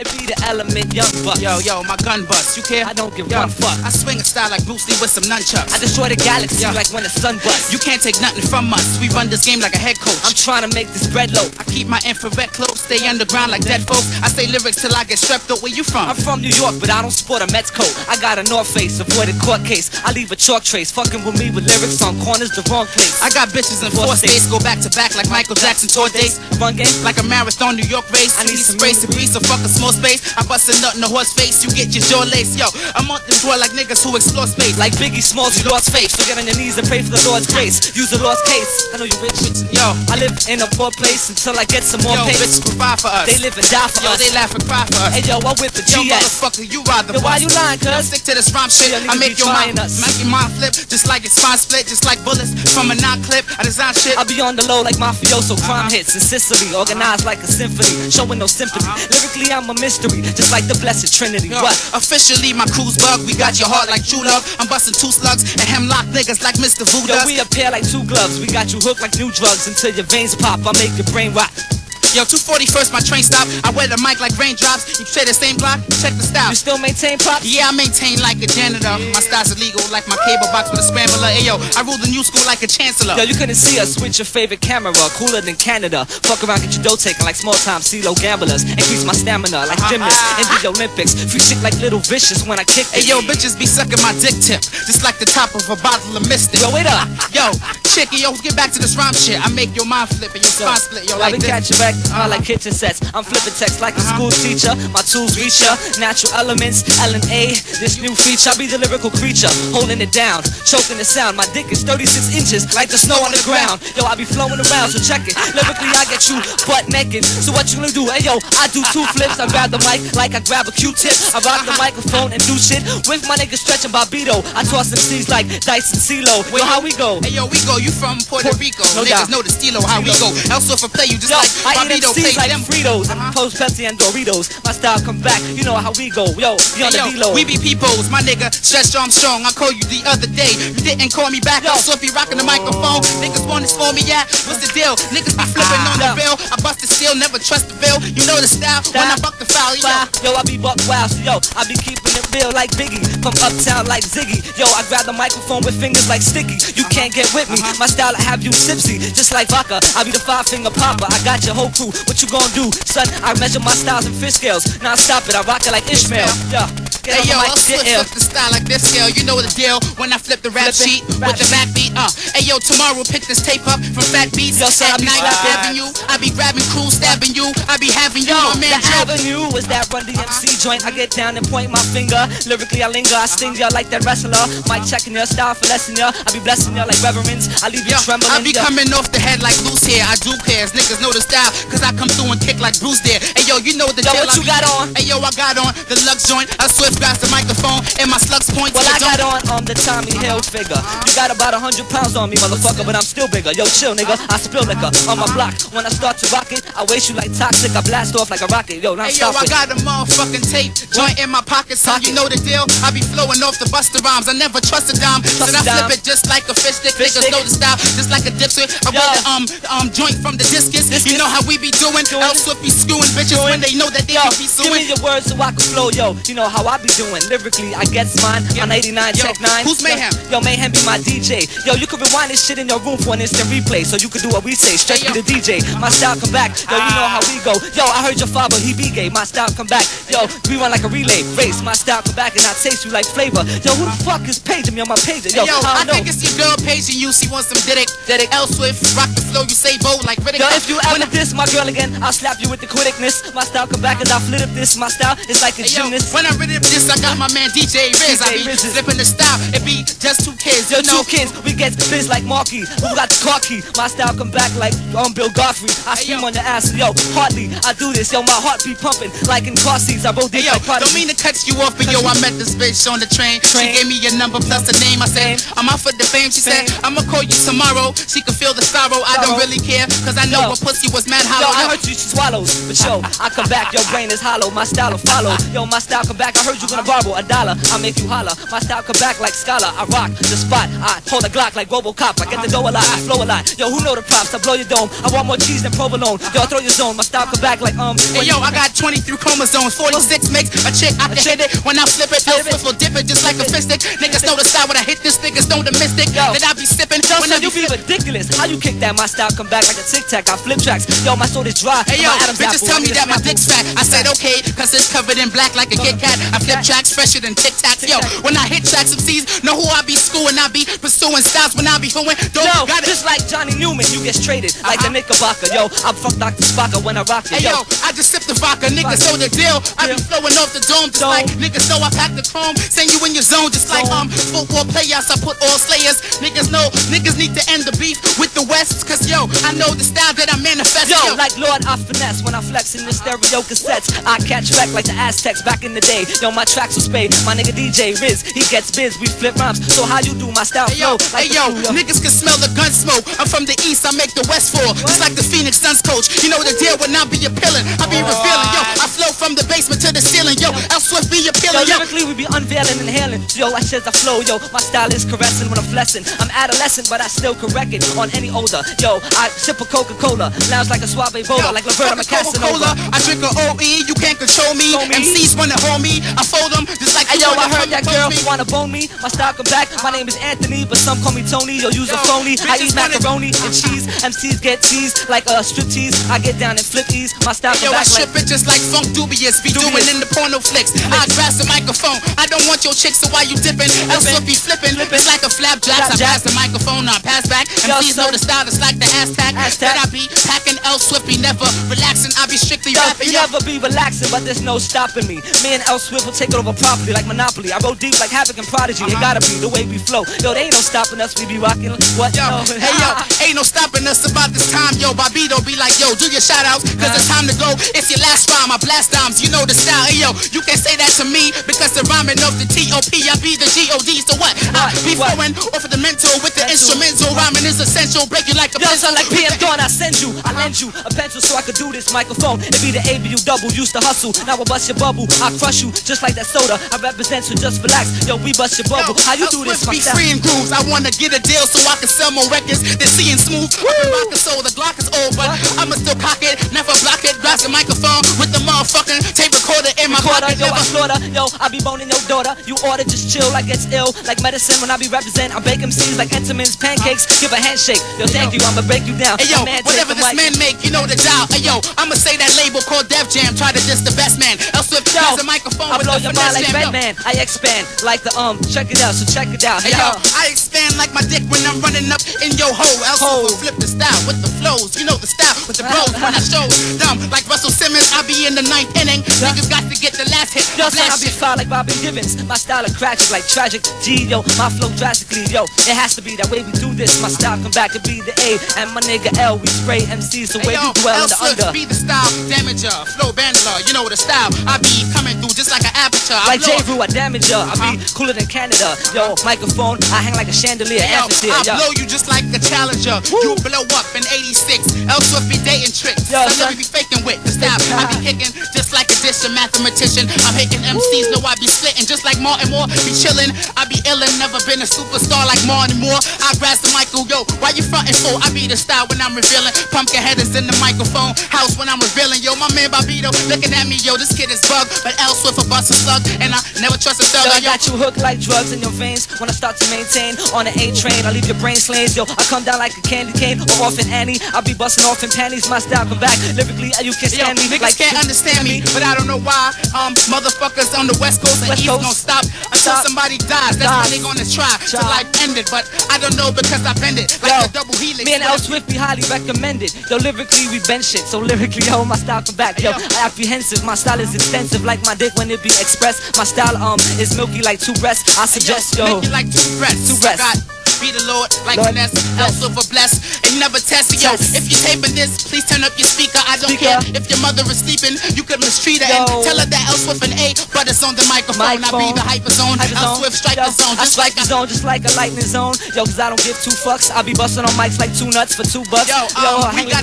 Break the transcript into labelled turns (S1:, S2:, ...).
S1: It be the element, young bucks.
S2: Yo, my gun bust, you care?
S1: I don't give one fuck.
S2: I swing a style like Bruce Lee with some nunchucks.
S1: I destroy the galaxy like when the sun busts.
S2: You can't take nothing from us. We run this game like a head coach.
S1: I'm trying to make this bread loaf.
S2: I keep my infrared close, stay underground like dead folks. I say lyrics till I get strep throat. Where you from?
S1: I'm from New York, but I don't sport a Mets coat. I got a North Face, avoid a court case. I leave a chalk trace, fucking with me with lyrics on corners, the wrong place.
S2: I got bitches in 4 states, go back to back like Michael Jackson tour dates.
S1: Run game
S2: like a marathon New York race.
S1: I need some
S2: sprays to breathe, so fuck a small space. I bust a nut in a horse face, you get your jaw lace. Yo, I'm on the tour like niggas who explore space.
S1: Like Biggie Smalls, you lost faith. So get on your knees and pray for the Lord's grace. Use the lost case. I know you rich.
S2: Yo,
S1: I live in a poor place until I get some more pace.
S2: Bitches provide for us.
S1: They live and die for us.
S2: They laugh and cry for us.
S1: Hey yo, I whip the GS.
S2: Yo, motherfucker, you ride the
S1: bus. Why you lying, cuz?
S2: Stick to this rhyme shit. I make your mind flip, just like your spine split, just like bullets from a non-clip. I design shit.
S1: I be on the low like mafioso, crime hits in Sicily, organized like a symphony, showing no sympathy. Lyrically, I'm a mystery, just like the Blessed Trinity.
S2: Yo,
S1: what?
S2: Officially, my crew's bug. We got your heart like true love. I'm busting 2 slugs and hemlock niggas like Mr. Voodoo.
S1: Yo, we a pair like 2 gloves. We got you hooked like new drugs until your veins pop. I make your brain rot.
S2: Yo, 241st, my train stop. I wear the mic like raindrops. You say the same block? Check the style.
S1: You still maintain props?
S2: Yeah, I maintain like a janitor. My style's illegal like my cable box with a scrambler. Hey yo, I rule the new school like a chancellor.
S1: Yo, you couldn't see us with your favorite camera. Cooler than Canada. Fuck around, get your dough taken like small time CeeLo gamblers. Increase my stamina like gymnasts in the Olympics. Free shit like Little Vicious when I kick it.
S2: Hey yo, bitches be sucking my dick tip, just like the top of a bottle of Mystic.
S1: Yo, wait up.
S2: Yo, chicken, yo, get back to this rhyme shit. I make your mind flip and your spine split. Yo, like
S1: this. Catch you back like kitchen sets. I'm flipping text like a school teacher. My tools reach ya. Natural elements, L&A. This new feature, I be the lyrical creature, holding it down, choking the sound. My dick is 36 inches, like the snow on the ground. Yo, I be flowing around, so check it. Lyrically, I get you butt naked. So what you gonna do? Hey yo, I do 2 flips. I grab the mic like I grab a Q-tip. I rock the microphone and do shit with my nigga Stretch and Bobito. I toss them C's like Dice and CeeLo. Yo, how we go?
S2: Hey yo, we go. You from Puerto Rico?
S1: No
S2: niggas
S1: doubt.
S2: know the stilo. How we go? Also for play you just
S1: yo,
S2: like Bobito play
S1: like
S2: them.
S1: Fritos, Post Pepsi and Doritos. My style come back, you know how we go. Yo, be on the D-Lo.
S2: We be peoples, my nigga, Stretch Armstrong. I called you the other day, you didn't call me back. Yo, so if you rocking the microphone, niggas wanna spoil me, yeah. What's the deal? Niggas be flipping on the bill. I bust the steel, never trust the bill. You know the style when I buck the foul.
S1: Yo, I be buck wild, so yo, I be keeping it real like Biggie. From uptown like Ziggy. Yo, I grab the microphone with fingers like Sticky. You can't get with me. My style I have you tipsy, just like vodka. I be the 5-finger popper. I got your whole crew. What you gonna do, son? I measure my styles in fish scales. Now stop it, I rock it like Ishmael. Yeah.
S2: Hey yo, I'll switch up the style like this scale. You know the deal when I flip the rap sheet with the backbeat. Hey yo, tomorrow pick this tape up from Fat Beats.
S1: Yo, son,
S2: at Night Avenue, I be grabbing crews, stabbing you. I be having you, my man.
S1: The Avenue is that Run DMC joint. I get down and point my finger. Lyrically I linger, I sting ya like that wrestler. Mic checking your style, finessing ya. I be blessing ya like reverends. I leave you trembling.
S2: I be coming off the head like loose hair. I do cares, niggas know the style, cause I come through and kick like Bruce there. Hey yo, you know the deal.
S1: What you got on?
S2: Hey yo, I got on the Lux joint. I swift grasp the microphone and my slugs point.
S1: Well, I got on the Tommy Hill figure. You got about 100 pounds on me, motherfucker, but I'm still bigger. Yo, chill, nigga. I spill liquor on my block. When I start to rock it, I waste you like toxic. I blast off like a rocket. Yo, now stop
S2: I
S1: it.
S2: got a motherfucking tape joint in my pocket, so you know the deal. I be flowing off the Busta Rhymes. I never trust a dime, so I flip it just like a fish stick. Niggas know the style, just like a dipstick. I roll the joint from the discus. You know how we be doing. L Swift be screwing bitches when they know that they be suing.
S1: Give me your words so I can flow, yo. You know how I be doing. Lyrically, I get mine on 89 Tech 9.
S2: Who's Mayhem?
S1: Yo, Mayhem be my DJ. Yo, you can rewind this shit in your room for an instant replay, so you can do what we say. Stretch be the DJ. My style come back. Yo, you know how we go. Yo, I heard your father, he be gay. My style come back. Yo, we run like a relay race. My style come back and I taste you like flavor. Yo, who the fuck is paging me on my pager? Yo,
S2: I think it's your girl paging you. She wants some Diddick. L Swift, rock the flow. You say bold like Riddick.
S1: Yo, if you ever diss my girl again, I'll slap you with the quickness. My style come back and I flip this. My style is like a gymnast.
S2: When I rip this, I got my man DJ Riz. I be flipping the style. It be just 2 kids.
S1: Yo, 2 kids, we get biz like Marky. Who got the car key? My style come back like Bill Godfrey. I scream on your ass, yo, hardly I do this. Yo, my heart be pumping like in car seats. I roll deep like Prodigy.
S2: Don't mean to cut you off, but yo, I met this bitch on the train. She gave me your number plus the name. I said, I'm out for the fame. She said, I'ma call you tomorrow. She can feel the sorrow. I don't really care, cause I know her pussy was mad hollow.
S1: Yo, I heard you, she swallows. But yo, I come back, your brain is hollow. My style will follow. Yo, my style come back. I heard you gonna borrow $1? I'll make you holler. My style come back like scholar. I rock the spot. I hold a Glock like RoboCop. I get the dough a lot. I flow a lot. Yo, who know the props? I blow your dome. I want more cheese than provolone. Yo, I throw your zone. My style come back like
S2: Hey yo, I got 23 chromosomes. 46 makes a chick. I can hit it when I flip it. Swift will dip it just like a fistic. Niggas know the style when I hit this. Niggas know the mystic. That I be sipping.
S1: Yo, son, you be ridiculous. How you kick that? My style come back like a tic tac. I flip tracks. Yo, my soul is dry.
S2: Hey yo, bitches tell me that my dick's fat. I said okay, cause it's covered in black like a Kit Kat. I flip tracks fresher than Tic Tacs. Yo, when I hit tracks, MCs know who I be schooling. I be pursuing styles when I be fooling.
S1: Yo, just like Johnny Newman, you get traded like the Knickerbocker. Yo, I'm fuck Dr. Spocker when I rock it.
S2: Hey yo, I just sip the vodka, niggas know the deal. I be flowing off the dome just like niggas know I pack the chrome. Send you in your zone just like football players. I put all slayers. Niggas know niggas need to end the beef with the West. Cause yo, I know the style that I manifest.
S1: Yo, like Lord, I finesse when I flex in the stereo cassettes. I catch back like the Aztecs back in the day. Yo, my tracks will spay. My nigga DJ Riz, he gets biz. We flip rhymes. So how you do my style flow?
S2: Hey yo, niggas can smell the gun smoke. I'm from the east, I make the west fall. Just like the Phoenix Suns coach. You know the deal when I be appealing. I be revealing. Yo, I flow from the basement to the ceiling. Yo, L Swift be appealing.
S1: Yo, lyrically we be unveiling and hailing. Yo, I says I flow. Yo, my style is caressing when I'm flexing. I'm adolescent, but I still correct it on any older. Yo, I sip a Coca-Cola. Lounge like a Suave Bola, like Laverta Casanova.
S2: I drink a OE, you can't control me. MCs wanna hold me, I fold them just like.
S1: Hey yo, I heard that girl wanna bone me. My style come back. My name is Anthony, but some call me Tony. Yo, use a phony. I eat macaroni and cheese. MCs get teased like a striptease. I get down and flip ease. My style come back
S2: like. Yo, I ship it just like Funk Dubious. Be doing in the porno flicks. I grasp the microphone. I don't want your chick, so why you dipping? Else will be flipping. It's like a flapjack. I pass the microphone, I pass back. MCs know the style. It's like the Aztec. That I be packing L Swift. Be never relaxing. I be strictly rapping.
S1: You never be relaxing, but there's no stopping me. Me and L Swift will take it over properly like Monopoly. I roll deep like Havoc and Prodigy. It gotta be the way we flow. Yo, they ain't no stopping us. We be rocking. What?
S2: Yo, hey yo, ain't no stopping us about this time. Yo, Bobito be like, yo, do your shout outs, cause it's time to go. It's your last rhyme. I blast dimes. You know the style. Hey yo, you can't say that to me because the rhyming of the T.O.P. I be the G.O.D. So what? I be flowing off of the mental with the instrumental. Rhyming is essential. Break you like a pencil.
S1: Like PM Dawn, I send you. I lend you a pencil so I could do this microphone. It be the ABU double. Used to hustle. Now I bust your bubble. I crush you just like that soda. I represent, so just relax. Yo, we bust your bubble. How you do this?
S2: Be free and grooves. I wanna get a deal so I can sell more records than seeing smooth. I can rock a soul. The Glock is old, but I'ma still cock it. Never block it. Grab the microphone with the motherfucking tape recorder in my pocket.
S1: Yo, I slaughter. Yo, I be boning your daughter. You order, just chill like it's ill. Like medicine when I be represent. I bake MCs like Entenmann's pancakes. Give a handshake. Yo, thank you. I'ma break you down.
S2: Hey yo, whatever this man make, you know the dial. Hey yo, I'ma say that label called Def Jam. Try to diss the best man. L Swift has a microphone.
S1: I blow your mind like Batman. I expand like the check it out. So check it out.
S2: Hey yo, I expand like my dick when I'm running up in your hole. L Swift will flip the style with the flows. You know the style with the bros when I show them. Like Russell Simmons, I be in the 9th inning. Niggas got to get the last hit.
S1: Yo, son, I be foul like Bobby Givens. My style is tragic like Tragic G. Yo, my flow drastically. Yo, it has to be that way we do this. My style come back to be the A. And my nigga L, we spray MCs the way we dwell in the under.
S2: Be the style damager, flow bandler. You know the style. I be coming through just like an aperture.
S1: Like J-Rue, I damage ya. I be cooler than Canada. Yo, microphone, I hang like a chandelier.
S2: I blow you just like a challenger. You blow up in 86. L Swift be dating tricks. I never be faking with the style. I be kicking just like a distant mathematician. I'm making MCs know I be splitting just like Martin Moore. Be chilling. I be illin', never been a superstar like Martin Moore. I grasp the Michael, yo, why you frontin' for? I be the style when I'm revealing. Pumpkin head is in the microphone. House when I'm revealing. Yo, my man Bobito looking at me, yo, this kid is bug. But L Swift a bust a slug, and I never trust a thug.
S1: Yo, I got you hooked like drugs in your veins. When I start to maintain on the A train, I leave your brain slain. Yo, I come down like a candy cane or Orphan Annie. I be busting off in panties. My style come back lyrically. You can stand me.
S2: Niggas
S1: like
S2: can't understand me, but I don't know why. Motherfuckers on the West Coast and East gon' stop until somebody dies. That's when they gonna try to life end it. But I don't know because I bend it like a double helix.
S1: Me and L Swift be highly recommended. Yo, lyrically we bend shit. So lyrically, yo, my style come back. Yo, I apprehensive. My style is extensive like my dick when it be expressed. My style is milky like two breasts. I suggest yo,
S2: milky like two breasts.
S1: Two breasts.
S2: Be the Lord like finesse, L Silver bless, and never test. Yo, if you taping this, please turn up your speaker. I don't care if your mother is sleeping. You could mistreat her and tell her that L Swift an A, but it's on the microphone. I be the hyper zone. L Swift strike the zone.
S1: I strike the zone just like a lightning zone. Yo, cause I don't give two fucks. I be busting on mics like two nuts for $2.
S2: Yo, we got